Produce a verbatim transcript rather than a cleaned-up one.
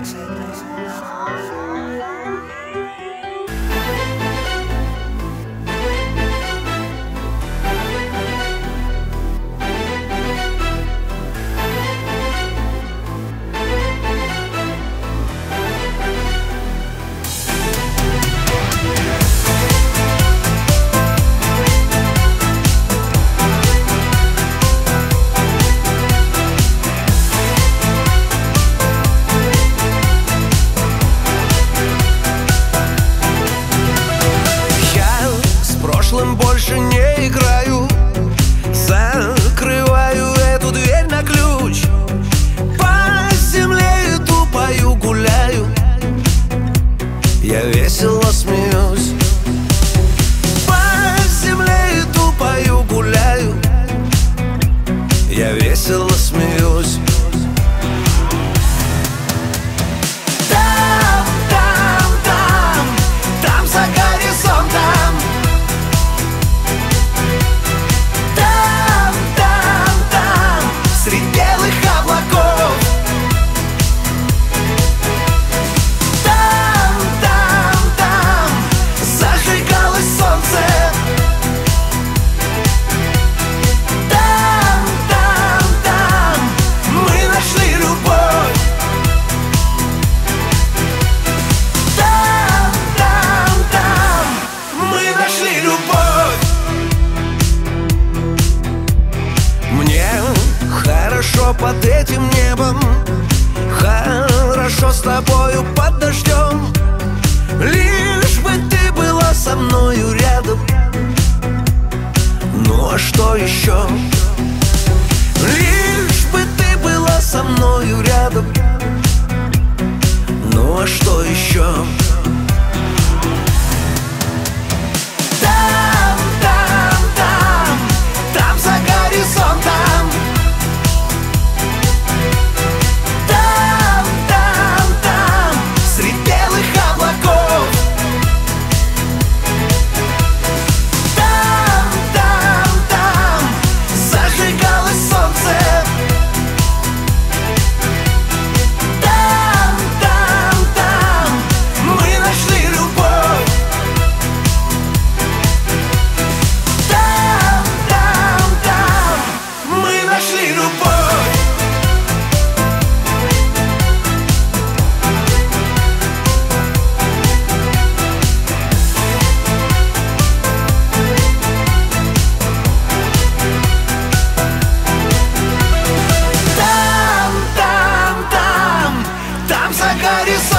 Больше не играю, закрываю эту дверь на ключ. По земле иду, пою, гуляю, я весело смеюсь. По земле иду, пою, гуляю, я весело смеюсь. Там, там, там, там за горизонтом. Под этим небом хорошо с тобою под дождем. Лишь бы ты была со мною рядом. Ну а что еще? Лишь бы ты была со мною рядом. Ну а что еще? Там, там, там, там за горизонтом. Горизонт.